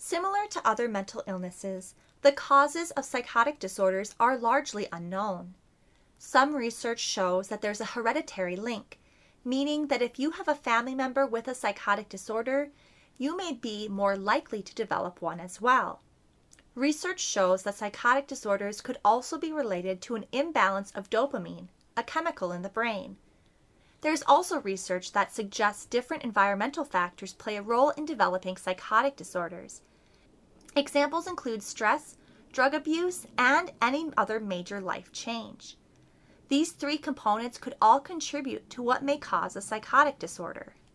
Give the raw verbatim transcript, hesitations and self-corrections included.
Similar to other mental illnesses, the causes of psychotic disorders are largely unknown. Some research shows that there's a hereditary link, meaning that if you have a family member with a psychotic disorder, you may be more likely to develop one as well. Research shows that psychotic disorders could also be related to an imbalance of dopamine, a chemical in the brain. There's also research that suggests different environmental factors play a role in developing psychotic disorders. Examples include stress, drug abuse, and any other major life change. These three components could all contribute to what may cause a psychotic disorder.